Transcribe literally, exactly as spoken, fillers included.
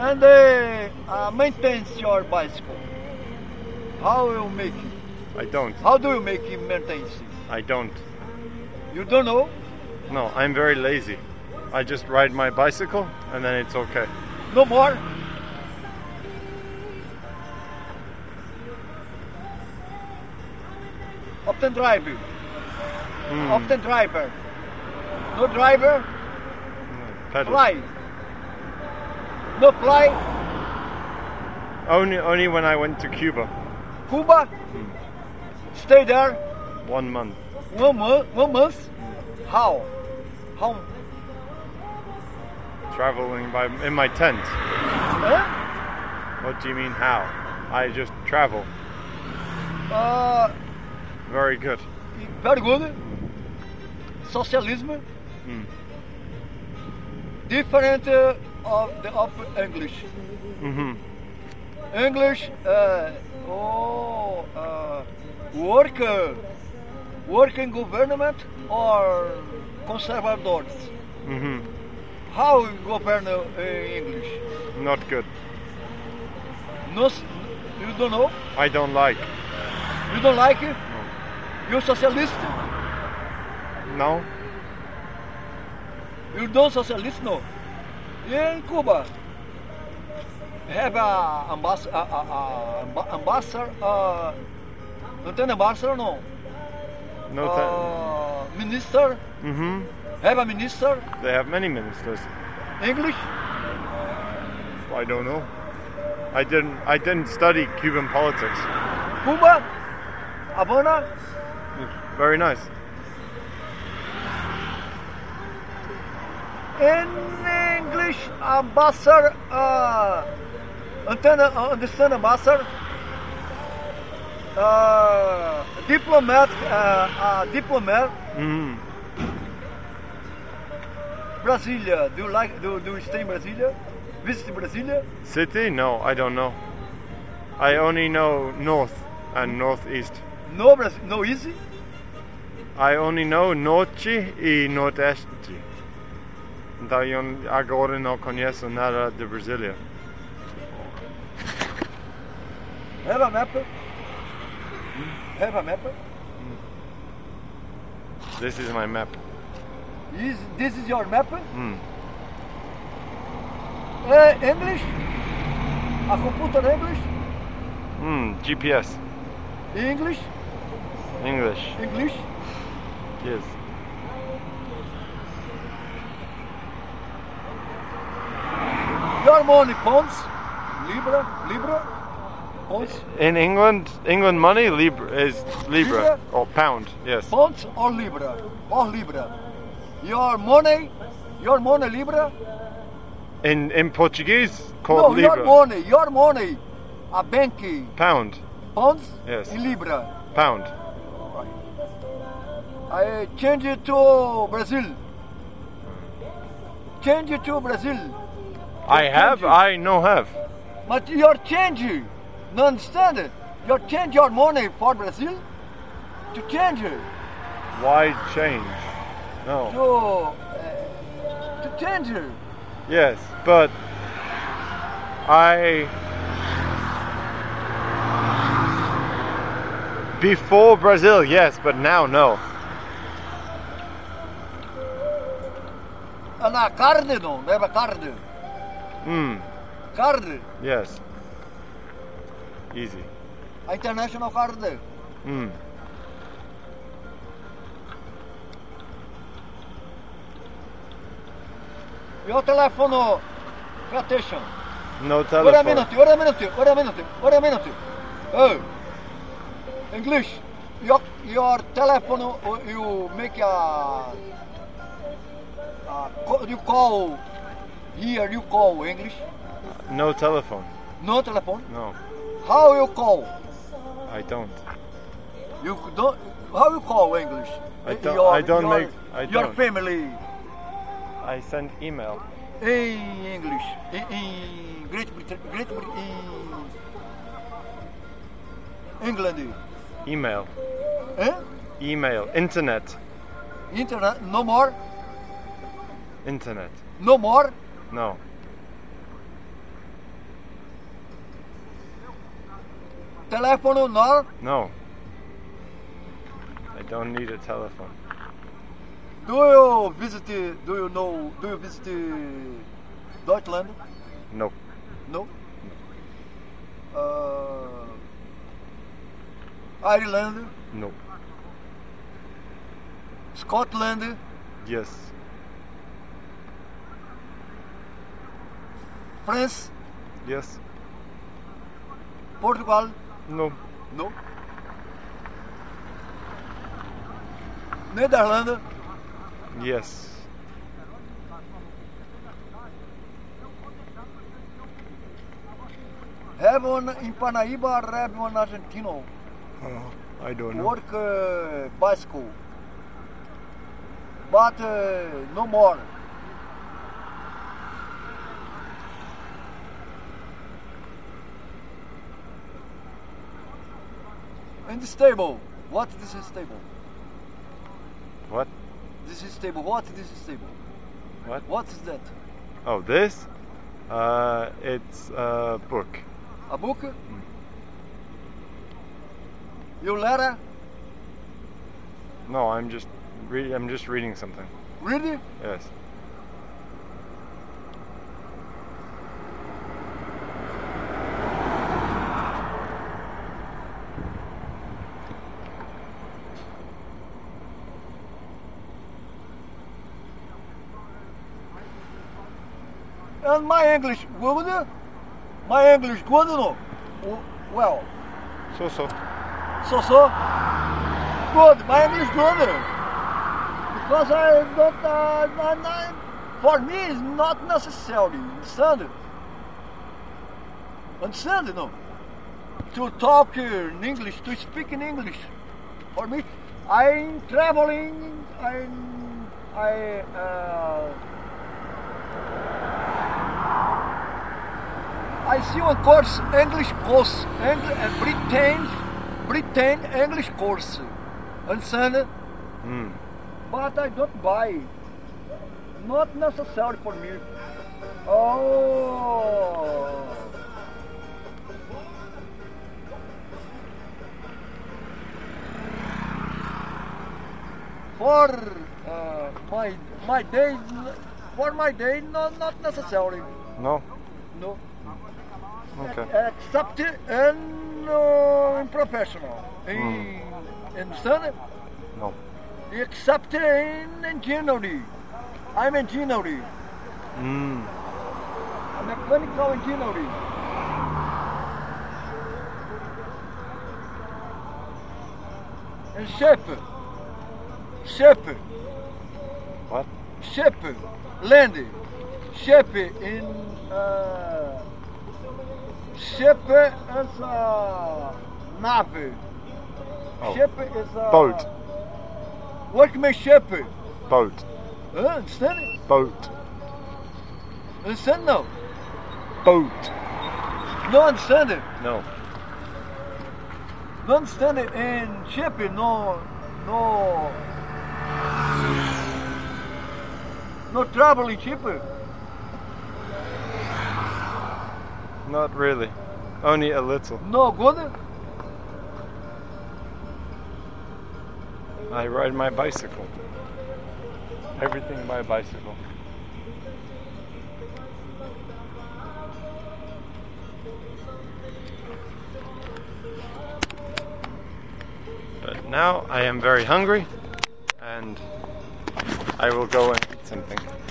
And uh, uh, maintains your bicycle. How you make it? I don't. How do you make it maintain? I don't. You don't know? No, I'm very lazy. I just ride my bicycle and then it's okay. No more? Often drive. Mm. Often driver. No driver? Pedal. Fly. No fly? Only, only when I went to Cuba. Cuba? Mm. Stay there? One month. One month? One month? How? How? Traveling by in my tent. Huh? What do you mean how? I just travel. Uh, Very good. very good. Socialism. Mm. Different uh, of the of English. Mm-hmm. English. Uh, oh, uh, work. Uh, work in government or conservadores. Mm-hmm. How you govern uh, English? Not good. No, s- you don't know. I don't like. You don't like it. You socialist. No? You don't socialist, no. In Cuba, have a ambas- a, a, a amba- ambassador, uh, não tem ambassador, no. No Uh, minister, time. Mm-hmm. have a minister, They have many ministers. English. I don't know. I didn't I didn't study Cuban politics. Cuba, Havana, It's very nice. in English, ambassador, uh, antenna, uh, understand ambassador, uh, diplomat, uh, uh, diplomat, Mm-hmm. Brasilia. Do you like, do, do you stay in Brasilia? Visit Brasilia? City? No, I don't know. I only know north and northeast. No, Bras- no easy? I only know norte e nordeste. Então eu agora não conheço nada de Brasília. Have a map? Have a map? This is my map. Is, this is your map? Mm. Uh, English? A computer English? Mm, G P S. English? English. English? Yes. Your money, pounds? Libra? Libra? Pounds? In England, England money Libra is Libra Libra? or pound. Yes. Pounds or Libra? Or Libra? Your money? Your money Libra? In in Portuguese No, called your Libra. money, your money. A bank, Pound. pounds Yes. in Libra. Pound. I change it to Brazil. Change it to Brazil. I have. change. I no have. But your change, no understand it? You change your money for Brazil to change it. Why change? No. To, uh, to change it. Yes, but I before Brazil, yes, but now no. And a card, no, never card. Hmm. Card, Yes. Easy. international card. Hmm. Your telephone, pay attention. No Wait a telephone. minute, wait a minute, wait a minute, wait a minute. Oh, English. Your your telephone, uh, you make a, a co- you call here. You call English. No telephone. No telephone. No, How you call? I don't. You don't. How you call English? I don't- I don't your, make- I your don't. family I send email. in English in, in Great Britain, Great Britain, in England. Email. Eh? Email. Internet. Internet. No more. Internet. No more. No. Telephone no? No. I don't need a telephone. Do you visit, do you know, do you visit Deutschland? No. No? Uh, Ireland? No. Scotland? Yes. France? Yes. Portugal? No. No? Netherlands? Yes. Have one in Parnaíba, have one in Argentina. Oh, I don't know. Work uh, bicycle. But uh, no more. And the stable. What this is stable? What? This is stable. What this is stable? What? What is that? Oh, this? Uh, it's a book. A book? You letter? No, I'm just re- I'm just reading something. Really? Yes. And my English good? My English good no? W- Well, So so. so so. Good, my English good. Because I don't, uh, I, I, for me it's not necessary, understand? Understand, no? To talk in English, to speak in English. For me, I'm traveling, I'm, I, uh, I see one course, English course, Engl- uh, Britain, Britain English course, understand? Mm. But I don't buy. Not necessary for me. Oh. For uh, my my day, for my day, no, not necessary. No. No. Okay. Except in, uh, in professional. In, understand? No. Except in engineering. I'm engineering. Mm. Mechanical engineering. And shape. Shape. What? Shape. Land. Shape in uh, shape is a nave. Oh. Shape is a Boat. Workmanship. Boat. Uh, understand? Boat. Understand now? Boat. No understand it. No. No understand it in ship. No, no, no traveling ship. Not really. Only a little. No good. I ride my bicycle. Everything by bicycle. But now I am very hungry and I will go and eat something.